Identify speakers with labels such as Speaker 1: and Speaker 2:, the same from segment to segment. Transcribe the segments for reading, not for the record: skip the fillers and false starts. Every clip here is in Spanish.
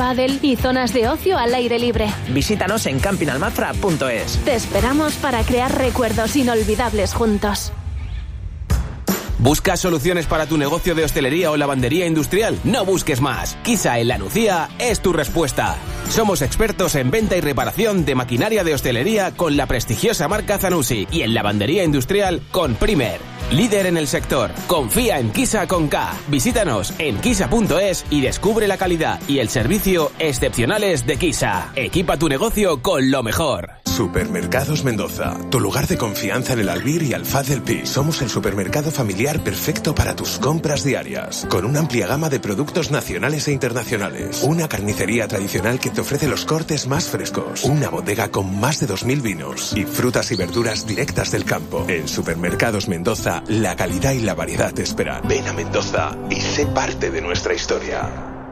Speaker 1: pádel y zonas de ocio al aire libre.
Speaker 2: Visítanos en campingalmazra.es.
Speaker 1: Te esperamos para crear recuerdos inolvidables juntos.
Speaker 3: ¿Buscas soluciones para tu negocio de hostelería o lavandería industrial? No busques más. Quisa en La Nucía es tu respuesta. Somos expertos en venta y reparación de maquinaria de hostelería con la prestigiosa marca Zanussi y en lavandería industrial con Primer. Líder en el sector. Confía en Quisa con K. Visítanos en quisa.es y descubre la calidad y el servicio excepcionales de Quisa. Equipa tu negocio con lo mejor.
Speaker 4: Supermercados Mendoza, tu lugar de confianza en el Albir y Alfaz del Pi. Somos el supermercado familiar perfecto para tus compras diarias, con una amplia gama de productos nacionales e internacionales. Una carnicería tradicional que te ofrece los cortes más frescos. Una bodega con más de 2000 vinos y frutas y verduras directas del campo. En Supermercados Mendoza, la calidad y la variedad te esperan. Ven a Mendoza y sé parte de nuestra historia.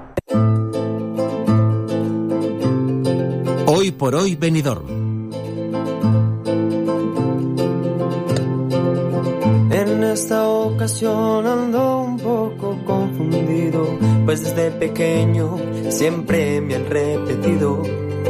Speaker 5: Hoy por hoy, Benidorm.
Speaker 6: En esta ocasión ando un poco confundido, pues desde pequeño siempre me han repetido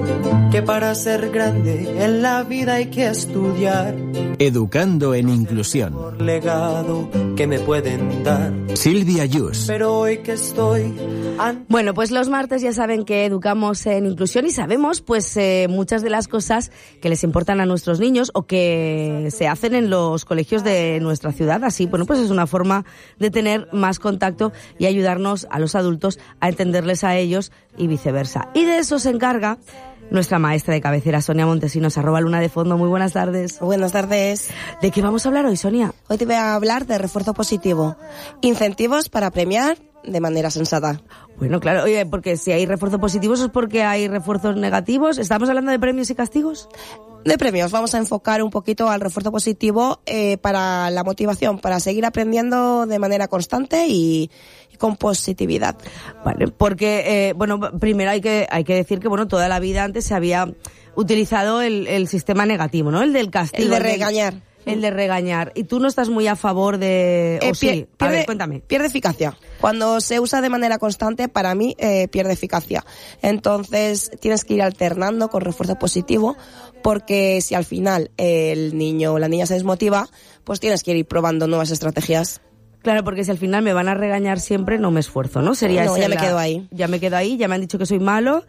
Speaker 6: que para ser grande en la vida hay que estudiar.
Speaker 5: Educando en inclusión.
Speaker 6: Por legado que me pueden dar.
Speaker 5: Silvia Yus.
Speaker 6: Pero hoy que estoy...
Speaker 7: Bueno, pues los martes ya saben que educamos en inclusión y sabemos pues muchas de las cosas que les importan a nuestros niños o que se hacen en los colegios de nuestra ciudad. Así, bueno, pues es una forma de tener más contacto y ayudarnos a los adultos a entenderles a ellos y viceversa. Y de eso se encarga nuestra maestra de cabecera, Sonia Montesinos, @Luna de Fondo. Muy buenas tardes.
Speaker 8: Buenas tardes.
Speaker 7: ¿De qué vamos a hablar hoy, Sonia?
Speaker 8: Hoy te voy a hablar de refuerzo positivo. Incentivos para premiar de manera sensata.
Speaker 7: Bueno, claro, oye, porque si hay refuerzo positivo es porque hay refuerzos negativos. ¿Estamos hablando de premios y castigos?
Speaker 8: De premios. Vamos a enfocar un poquito al refuerzo positivo para la motivación, para seguir aprendiendo de manera constante y con positividad.
Speaker 7: Vale, porque, bueno, primero hay que decir que, bueno, toda la vida antes se había utilizado el sistema negativo, ¿no? El del castigo.
Speaker 8: El de regañar.
Speaker 7: El de regañar. ¿Y tú no estás muy a favor de...? Sí? A ver, cuéntame.
Speaker 8: Pierde eficacia. Cuando se usa de manera constante, para mí, pierde eficacia. Entonces, tienes que ir alternando con refuerzo positivo, porque si al final el niño o la niña se desmotiva, pues tienes que ir probando nuevas estrategias.
Speaker 7: Claro, porque si al final me van a regañar siempre, no me esfuerzo, ¿no? Sería
Speaker 8: no, ya me quedo ahí.
Speaker 7: Ya me quedo ahí, ya me han dicho que soy malo.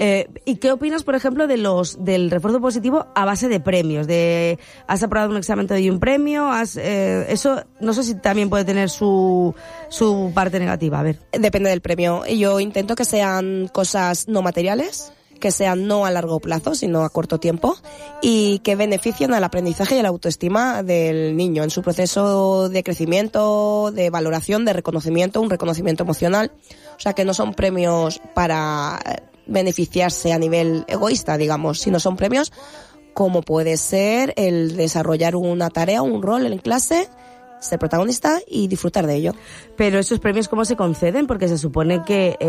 Speaker 7: ¿Y qué opinas, por ejemplo, del refuerzo positivo a base de premios? ¿Has aprobado un examen, te doy un premio? Eso, no sé si también puede tener su parte negativa. A ver.
Speaker 8: Depende del premio. Yo intento que sean cosas no materiales, que sean no a largo plazo, sino a corto tiempo, y que beneficien al aprendizaje y a la autoestima del niño en su proceso de crecimiento, de valoración, de reconocimiento, un reconocimiento emocional. O sea, que no son premios para beneficiarse a nivel egoísta, digamos, sino son premios como puede ser el desarrollar una tarea, un rol en clase, ser protagonista y disfrutar de ello.
Speaker 7: Pero esos premios, ¿cómo se conceden? Porque se supone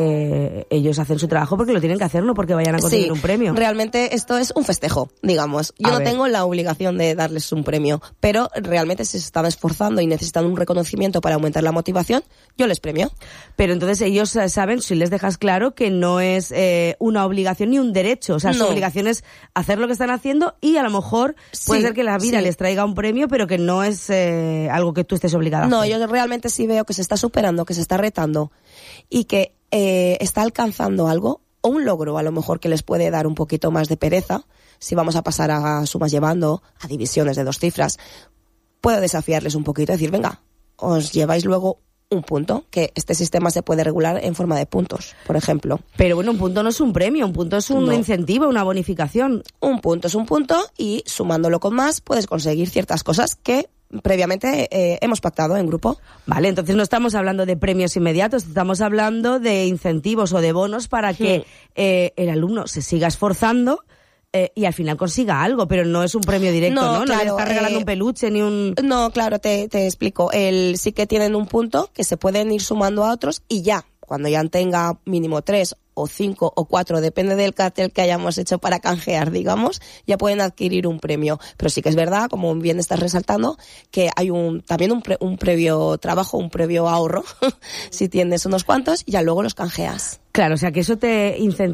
Speaker 7: que ellos hacen su trabajo porque lo tienen que hacer, no porque vayan a conseguir un premio.
Speaker 8: Realmente esto es un festejo, digamos. Yo no tengo la obligación de darles un premio, pero realmente si se están esforzando y necesitan un reconocimiento para aumentar la motivación, yo les premio.
Speaker 7: Pero entonces ellos saben, si les dejas claro, que no es una obligación ni un derecho. O sea, su obligación es hacer lo que están haciendo y a lo mejor puede ser que la vida les traiga un premio, pero que no es algo que tú estés obligada a hacer.
Speaker 8: No, yo realmente sí veo que se está superando, que se está retando y que está alcanzando algo o un logro a lo mejor que les puede dar un poquito más de pereza. Si vamos a pasar a sumas llevando, a divisiones de 2 cifras, puedo desafiarles un poquito y decir, venga, os lleváis luego un punto, que este sistema se puede regular en forma de puntos, por ejemplo.
Speaker 7: Pero bueno, un punto no es un premio, un punto es un incentivo, una bonificación.
Speaker 8: Un punto es un punto y sumándolo con más puedes conseguir ciertas cosas que previamente hemos pactado en grupo.
Speaker 7: Vale, entonces no estamos hablando de premios inmediatos, estamos hablando de incentivos o de bonos para que el alumno se siga esforzando y al final consiga algo, pero no es un premio directo, ¿no?
Speaker 8: Claro,
Speaker 7: no le está regalando un peluche ni un...
Speaker 8: No, claro, te explico. Sí que tienen un punto que se pueden ir sumando a otros y ya, cuando ya tenga mínimo 3 o 5 o 4, depende del cartel que hayamos hecho para canjear, digamos, ya pueden adquirir un premio. Pero sí que es verdad, como bien estás resaltando, que hay también un previo trabajo, un previo ahorro, si tienes unos cuantos, y ya luego los canjeas.
Speaker 7: Claro, o sea que eso te incentiva